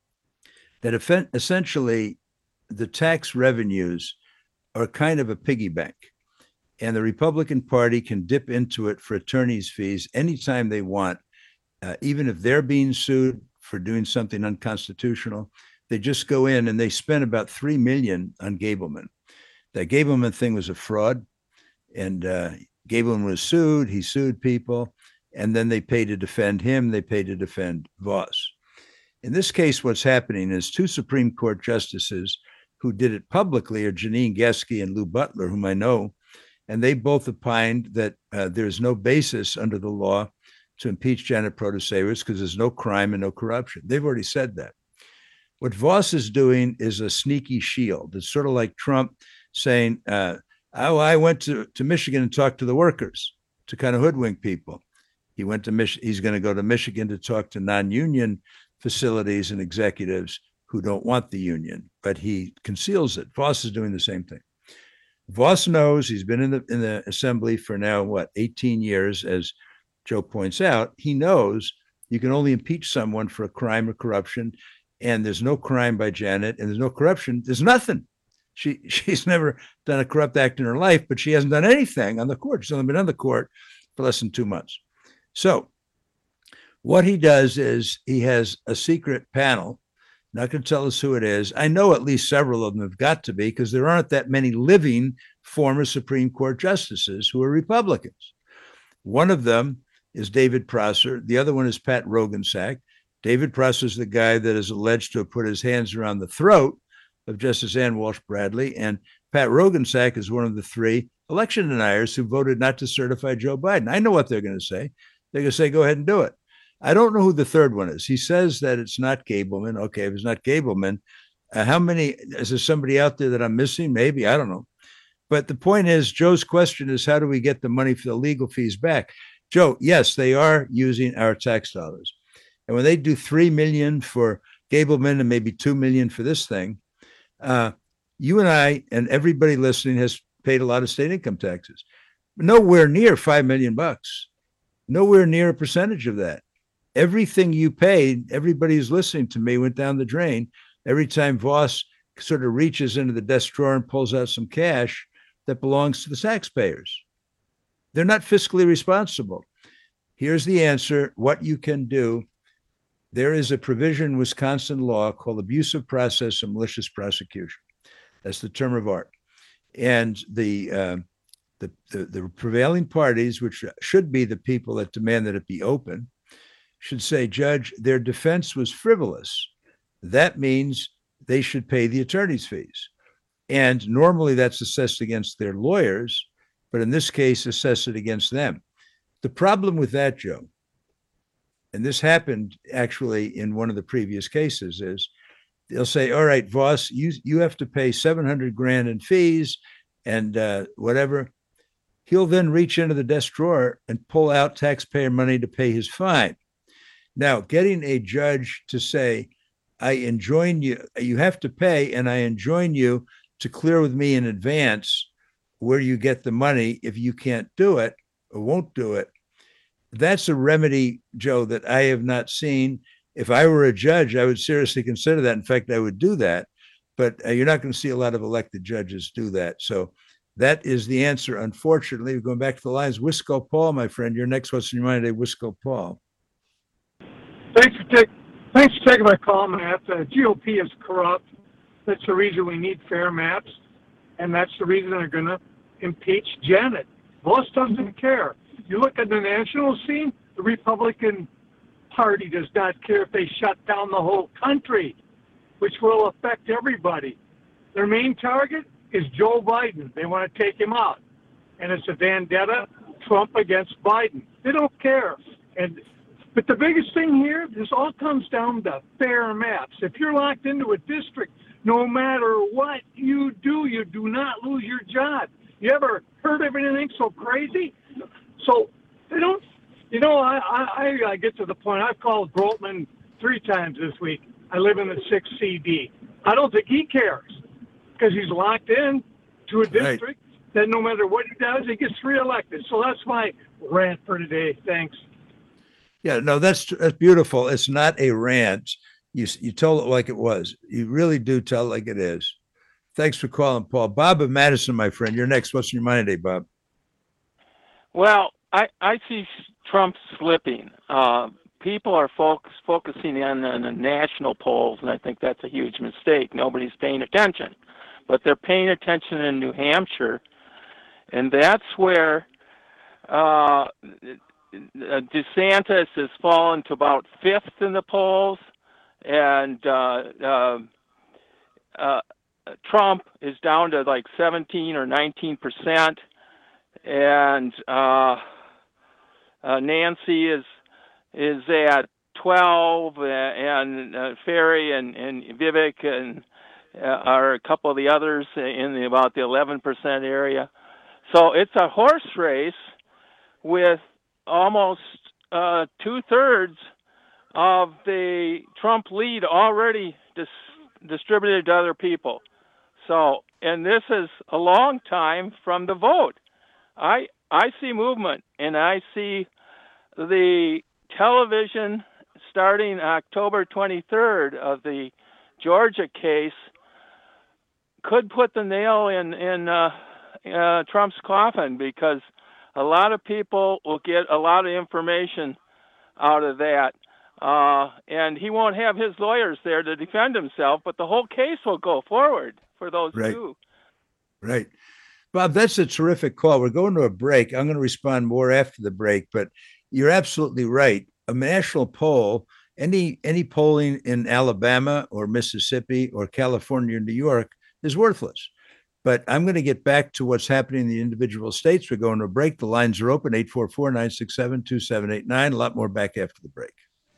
that eff- essentially the tax revenues are kind of a piggy bank, and the Republican Party can dip into it for attorney's fees anytime they want, uh, even if they're being sued for doing something unconstitutional. They just go in and they spend about three million dollars on Gableman. That Gableman thing was a fraud, and uh, Gableman was sued. He sued people, and then they paid to defend him. They paid to defend Voss. In this case, what's happening is two Supreme Court justices who did it publicly are Janine Geske and Lou Butler, whom I know, and they both opined that uh, there's no basis under the law to impeach Janet Protasevich because there's no crime and no corruption. They've already said that. What Voss is doing is a sneaky shield. It's sort of like Trump saying, uh, oh, I went to, to Michigan and talked to the workers to kind of hoodwink people. He went to Mich- He's going to go to Michigan to talk to non-union facilities and executives who don't want the union, but he conceals it. Voss is doing the same thing. Voss knows, he's been in the in the assembly for now, what, eighteen years, as Joe points out. He knows you can only impeach someone for a crime or corruption, and there's no crime by Janet, and there's no corruption. There's nothing. She she's never done a corrupt act in her life, but she hasn't done anything on the court. She's only been on the court for less than two months. So what he does is he has a secret panel. Not going to tell us who it is. I know at least several of them have got to be, because there aren't that many living former Supreme Court justices who are Republicans. One of them is David Prosser. The other one is Pat Roggensack. David Prosser is the guy that is alleged to have put his hands around the throat of Justice Ann Walsh Bradley. And Pat Roggensack is one of the three election deniers who voted not to certify Joe Biden. I know what they're going to say. They're going to say, go ahead and do it. I don't know who the third one is. He says that it's not Gableman. Okay, if it's not Gableman, uh, how many, is there somebody out there that I'm missing? Maybe, I don't know. But the point is, Joe's question is, how do we get the money for the legal fees back? Joe, yes, they are using our tax dollars. And when they do three million dollars for Gableman and maybe two million dollars for this thing, uh, you and I and everybody listening has paid a lot of state income taxes. Nowhere near five million bucks. Nowhere near a percentage of that. Everything you paid, everybody who's listening to me, went down the drain. Every time Voss sort of reaches into the desk drawer and pulls out some cash that belongs to the taxpayers. They're not fiscally responsible. Here's the answer, what you can do. There is a provision in Wisconsin law called abusive process and malicious prosecution. That's the term of art. And the, uh, the, the, the prevailing parties, which should be the people that demand that it be open, should say, Judge, their defense was frivolous. That means they should pay the attorney's fees. And normally that's assessed against their lawyers, but in this case, assess it against them. The problem with that, Joe, and this happened actually in one of the previous cases, is they'll say, all right, Voss, you, you have to pay seven hundred grand in fees and uh, whatever. He'll then reach into the desk drawer and pull out taxpayer money to pay his fine. Now, getting a judge to say, I enjoin you, you have to pay, and I enjoin you to clear with me in advance where you get the money if you can't do it or won't do it. That's a remedy, Joe, that I have not seen. If I were a judge, I would seriously consider that. In fact, I would do that. But uh, you're not going to see a lot of elected judges do that. So that is the answer. Unfortunately, going back to the lines, Wisco Paul, my friend, your next What's in Your Mind today, Wisco Paul. Thanks for, take, thanks for taking my call, Matt. The G O P is corrupt. That's the reason we need fair maps, and that's the reason they're going to impeach Janet. Voss doesn't care. You look at the national scene, the Republican Party does not care if they shut down the whole country, which will affect everybody. Their main target is Joe Biden. They want to take him out. And it's a vendetta, Trump against Biden. They don't care. And But the biggest thing here, this all comes down to fair maps. If you're locked into a district, no matter what you do, you do not lose your job. You ever heard of anything so crazy? So they don't, you know, I, I, I get to the point. I've called Brotman three times this week. I live in the six C D. I don't think he cares because he's locked in to a district right. that no matter what he does, he gets reelected. So that's my rant for today. Thanks. Yeah, no, that's that's beautiful. It's not a rant. You you tell it like it was. You really do tell it like it is. Thanks for calling, Paul. Bob of Madison, my friend. You're next. What's in your mind today, Bob? Well, I, I see Trump slipping. Uh, people are focus, focusing on, on the national polls, and I think that's a huge mistake. Nobody's paying attention. But they're paying attention in New Hampshire, and that's where uh, DeSantis has fallen to about fifth in the polls, and uh, uh, uh, Trump is down to like seventeen or nineteen percent. And uh, uh, Nancy is is at twelve, and uh, Ferry and, and Vivek and uh, are a couple of the others in the, about the eleven percent area. So it's a horse race with almost uh, two thirds of the Trump lead already dis- distributed to other people. So, and this is a long time from the vote. I I see movement, and I see the television starting October twenty-third of the Georgia case could put the nail in, in uh, uh, Trump's coffin, because a lot of people will get a lot of information out of that. Uh, and he won't have his lawyers there to defend himself, but the whole case will go forward for those right. two. Right. Bob, that's a terrific call. We're going to a break. I'm going to respond more after the break, but you're absolutely right. A national poll, any any polling in Alabama or Mississippi or California or New York is worthless. But I'm going to get back to what's happening in the individual states. We're going to a break. The lines are open, eight four four, nine six seven, two seven eight nine. A lot more back after the break.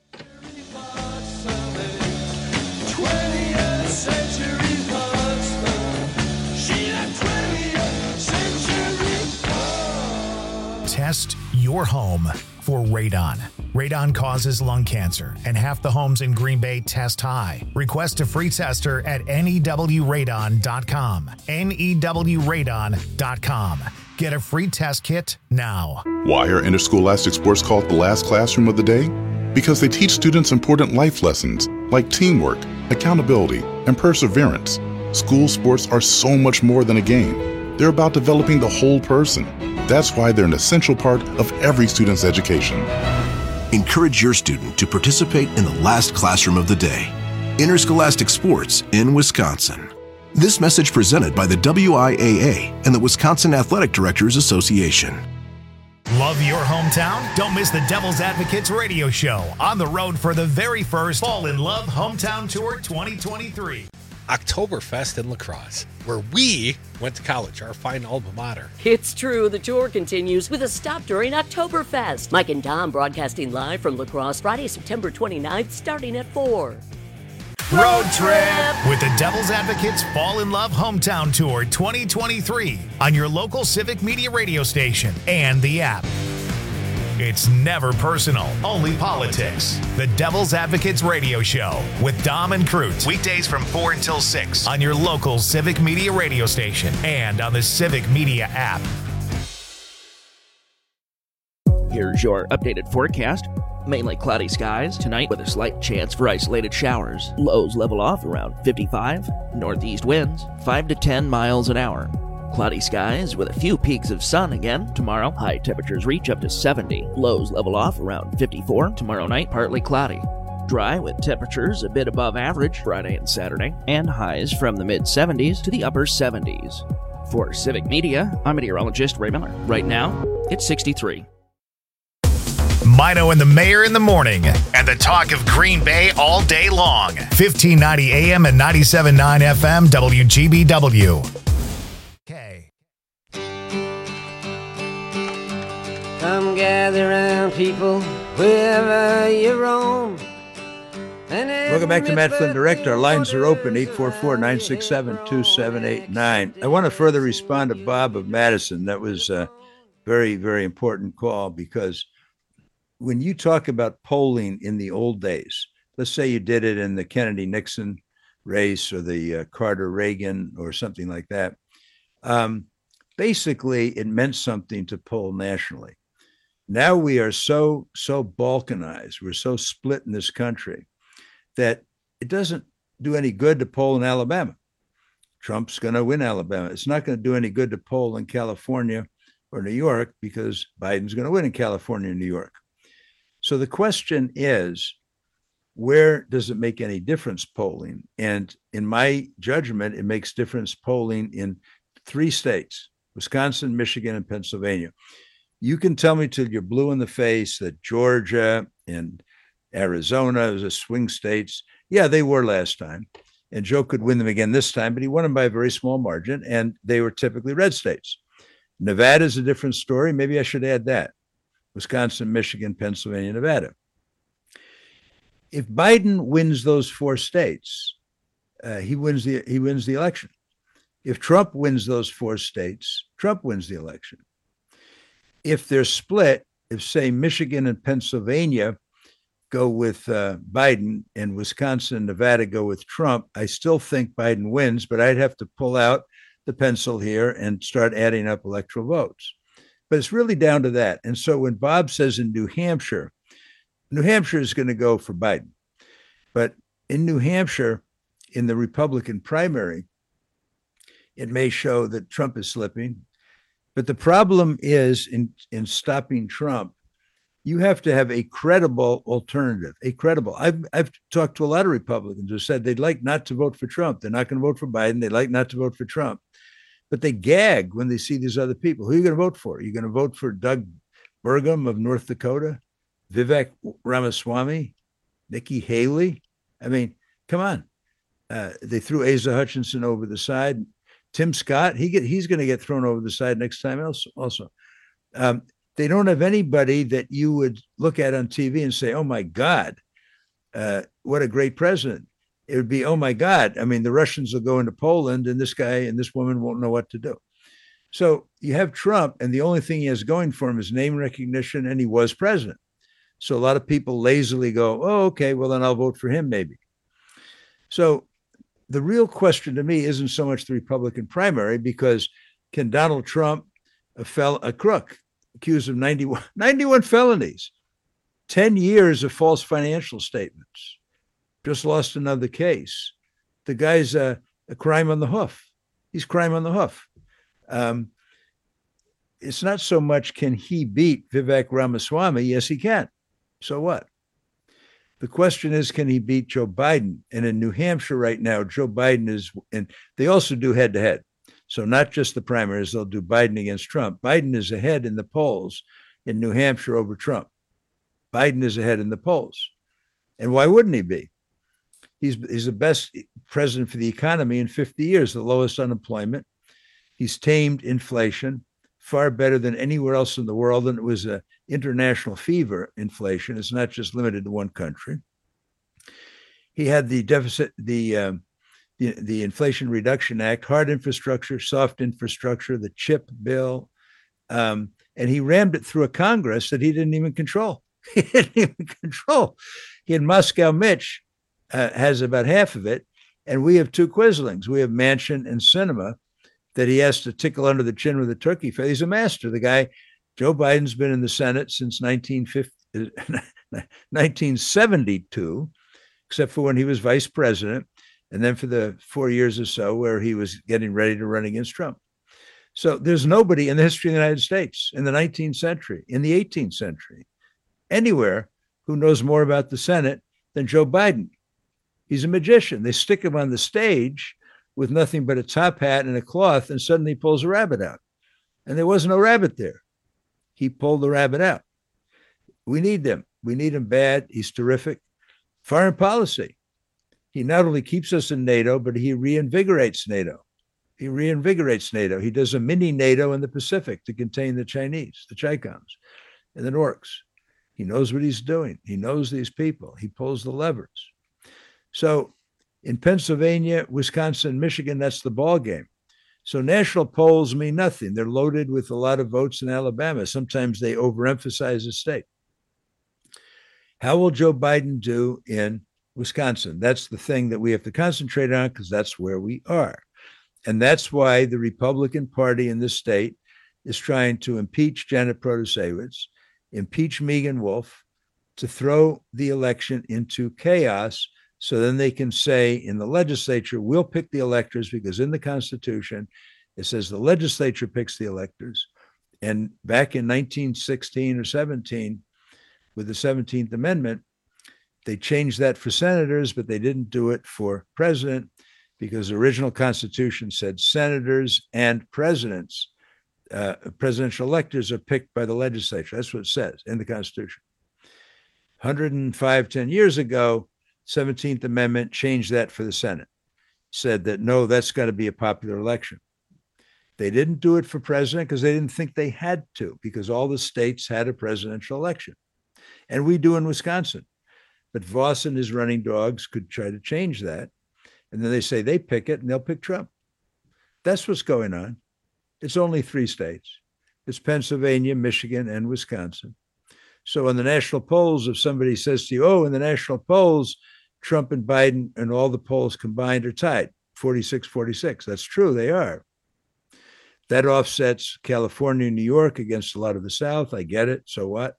Test your home for radon. Radon causes lung cancer, and half the homes in Green Bay test high. Request a free tester at N E W radon dot com. N E W radon dot com. Get a free test kit now. Why are interscholastic sports called the last classroom of the day? Because they teach students important life lessons like teamwork, accountability, and perseverance. School sports are so much more than a game. They're about developing the whole person. That's why they're an essential part of every student's education. Encourage your student to participate in the last classroom of the day. Interscholastic sports in Wisconsin. This message presented by the W I A A and the Wisconsin Athletic Directors Association. Love your hometown? Don't miss the Devil's Advocates radio show on the road for the very first Fall in Love Hometown Tour twenty twenty-three. Oktoberfest in La Crosse, where we went to college, our fine alma mater. It's true. The tour continues with a stop during Oktoberfest. Mike and Tom broadcasting live from La Crosse Friday, September twenty-ninth, starting at four. Road trip with the Devil's Advocates Fall in Love Hometown Tour twenty twenty-three on your local Civic Media radio station and the app. It's never personal, only politics. The Devil's Advocates Radio Show with Dom and Crute. Weekdays from four until six on your local Civic Media radio station and on the Civic Media app. Here's your updated forecast. Mainly cloudy skies tonight with a slight chance for isolated showers. Lows level off around fifty-five. Northeast winds five to ten miles an hour. Cloudy skies with a few peaks of sun again tomorrow. High temperatures reach up to seventy. Lows level off around fifty-four. Tomorrow night, partly cloudy. Dry with temperatures a bit above average Friday and Saturday. And highs from the mid seventies to the upper seventies. For Civic Media, I'm meteorologist Ray Miller. Right now, it's sixty-three. Mino and the Mayor in the morning, and the talk of Green Bay all day long. fifteen ninety A M and ninety-seven point nine F M W G B W. Come gather round, people, wherever you roam. Welcome back to Matt Flynn Direct. Our lines are open, eight four four, nine six seven, two seven eight nine. I want to further respond to Bob of Madison. That was a very, very important call, because when you talk about polling in the old days, let's say you did it in the Kennedy-Nixon race or the uh, Carter-Reagan or something like that, um, basically it meant something to poll nationally. Now we are so, so balkanized, we're so split in this country that it doesn't do any good to poll in Alabama. Trump's going to win Alabama. It's not going to do any good to poll in California or New York, because Biden's going to win in California and New York. So the question is, where does it make any difference polling? And in my judgment, it makes difference polling in three states: Wisconsin, Michigan, and Pennsylvania. You can tell me till you're blue in the face that Georgia and Arizona, those are swing states. Yeah, they were last time. And Joe could win them again this time, but he won them by a very small margin, and they were typically red states. Nevada is a different story. Maybe I should add that. Wisconsin, Michigan, Pennsylvania, Nevada. If Biden wins those four states, uh, he wins the he wins the election. If Trump wins those four states, Trump wins the election. If they're split, if, say, Michigan and Pennsylvania go with uh, Biden and Wisconsin and Nevada go with Trump, I still think Biden wins, but I'd have to pull out the pencil here and start adding up electoral votes. But it's really down to that. And so when Bob says in New Hampshire, New Hampshire is going to go for Biden. But in New Hampshire, in the Republican primary, it may show that Trump is slipping. But the problem is in, in stopping Trump, you have to have a credible alternative, a credible. I've, I've talked to a lot of Republicans who said they'd like not to vote for Trump. They're not going to vote for Biden. They'd like not to vote for Trump. But they gag when they see these other people. Who are you going to vote for? Are you going to vote for Doug Burgum of North Dakota, Vivek Ramaswamy, Nikki Haley? I mean, come on. Uh, they threw Asa Hutchinson over the side. Tim Scott, he get, he's going to get thrown over the side next time also. also. Um, they don't have anybody that you would look at on T V and say, oh, my God, uh, what a great president. It would be, oh, my God. I mean, the Russians will go into Poland and this guy and this woman won't know what to do. So you have Trump, and the only thing he has going for him is name recognition, and he was president. So a lot of people lazily go, oh, okay, well, then I'll vote for him maybe. So the real question to me isn't so much the Republican primary, because can Donald Trump, a, fel- a crook, accused of ninety-one, ninety-one felonies, ten years of false financial statements, just lost another case. The guy's a, a crime on the hoof. He's crime on the hoof. Um, it's not so much can he beat Vivek Ramaswamy? Yes, he can. So what? The question is, can he beat Joe Biden? And in New Hampshire right now, Joe Biden is, and they also do head to head. So not just the primaries, they'll do Biden against Trump. Biden is ahead in the polls in New Hampshire over Trump. Biden is ahead in the polls. And why wouldn't he be? He's, he's the best president for the economy in fifty years, the lowest unemployment. He's tamed inflation far better than anywhere else in the world. And it was an international fever, inflation. It's not just limited to one country. He had the deficit, the, um, the, the Inflation Reduction Act, hard infrastructure, soft infrastructure, the CHIP bill. Um, and he rammed it through a Congress that he didn't even control. He didn't even control. He had Moscow Mitch, Uh, has about half of it, and we have two quislings. We have Manchin and Sinema that he has to tickle under the chin with a turkey face. He's a master. The guy, Joe Biden's been in the Senate since nineteen seventy-two, except for when he was vice president, and then for the four years or so where he was getting ready to run against Trump. So there's nobody in the history of the United States, in the nineteenth century, in the eighteenth century, anywhere who knows more about the Senate than Joe Biden. He's a magician. They stick him on the stage with nothing but a top hat and a cloth, and suddenly he pulls a rabbit out. And there was no rabbit there. He pulled the rabbit out. We need him. We need him bad. He's terrific. Foreign policy. He not only keeps us in NATO, but he reinvigorates NATO. He reinvigorates NATO. He does a mini NATO in the Pacific to contain the Chinese, the Chicoms, and the Norks. He knows what he's doing. He knows these people. He pulls the levers. So in Pennsylvania, Wisconsin, Michigan, that's the ball game. So national polls mean nothing. They're loaded with a lot of votes in Alabama. Sometimes they overemphasize a state. How will Joe Biden do in Wisconsin? That's the thing that we have to concentrate on, because that's where we are. And that's why the Republican Party in this state is trying to impeach Janet Protasewicz, impeach Megan Wolf, to throw the election into chaos. So then they can say in the legislature, we'll pick the electors, because in the Constitution, it says the legislature picks the electors. And back in nineteen sixteen or seventeen, with the seventeenth Amendment, they changed that for senators, but they didn't do it for president, because the original Constitution said senators and presidents, uh, presidential electors are picked by the legislature. That's what it says in the Constitution. one hundred five, ten years ago, seventeenth Amendment changed that for the Senate, said that, no, that's got to be a popular election. They didn't do it for president because they didn't think they had to, because all the states had a presidential election. And we do in Wisconsin. But Voss and his running dogs could try to change that. And then they say they pick it and they'll pick Trump. That's what's going on. It's only three states. It's Pennsylvania, Michigan, and Wisconsin. So in the national polls, if somebody says to you, oh, in the national polls, Trump and Biden and all the polls combined are tied, forty-six forty-six. That's true, they are. That offsets California and New York against a lot of the South. I get it. So what?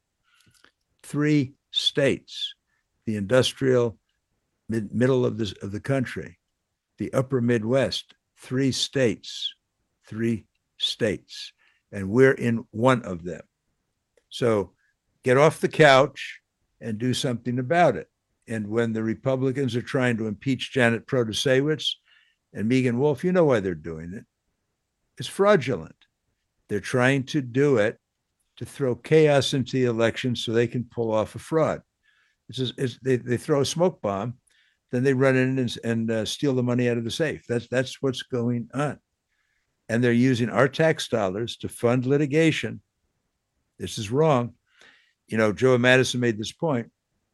Three states, the industrial mid, middle of, this, of the country, the upper Midwest, three states, three states. And we're in one of them. So get off the couch and do something about it. And when the Republicans are trying to impeach Janet Protasewicz and Megan Wolf, you know why they're doing it. It's fraudulent. They're trying to do it to throw chaos into the election so they can pull off a fraud. It's just, it's, they, they throw a smoke bomb, then they run in and, and uh, steal the money out of the safe. That's, that's what's going on. And they're using our tax dollars to fund litigation. This is wrong. You know, Joe Madison made this point.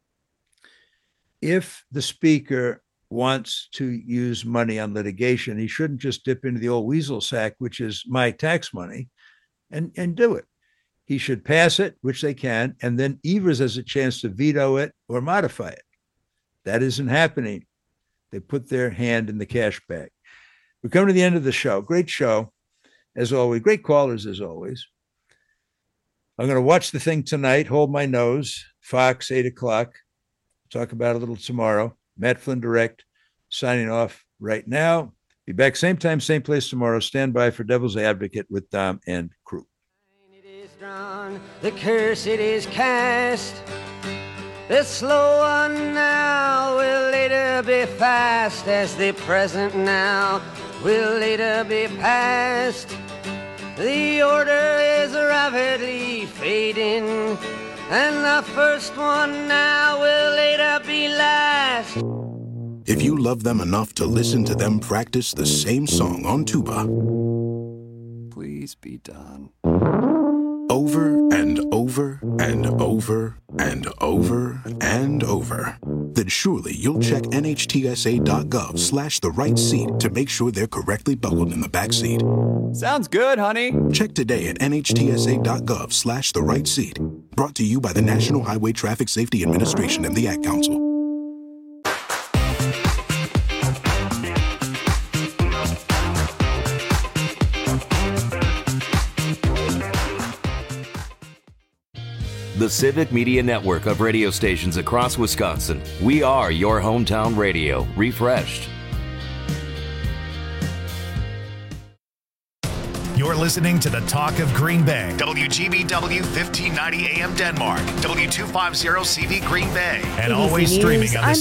If the speaker wants to use money on litigation, he shouldn't just dip into the old weasel sack, which is my tax money, and, and do it. He should pass it, which they can, and then Evers has a chance to veto it or modify it. That isn't happening. They put their hand in the cash bag. We're coming to the end of the show. Great show, as always. Great callers, as always. I'm going to watch the thing tonight, hold my nose, Fox, eight o'clock. Talk about it a little tomorrow. Matt Flynn Direct, signing off right now. Be back same time, same place tomorrow. Stand by for Devil's Advocate with Dom and crew. It is drawn, the curse it is cast. The slow one now will later be fast, as the present now will later be past. The order is rapidly fading, and the first one now will later be last. if you love them enough to listen to them practice the same song on tuba. Please be done. Over and over and over and over and over, then surely you'll check N H T S A dot gov slash the right seat to make sure they're correctly buckled in the back seat. Sounds good, honey. Check today at N H T S A dot gov slash the right seat. Brought to you by the National Highway Traffic Safety Administration and the Ad Council. The Civic Media Network of radio stations across Wisconsin. We are your hometown radio, refreshed. You're listening to the Talk of Green Bay. W G B W fifteen ninety A M Denmark. W two fifty C V Green Bay. And A B C always News, streaming on the I'm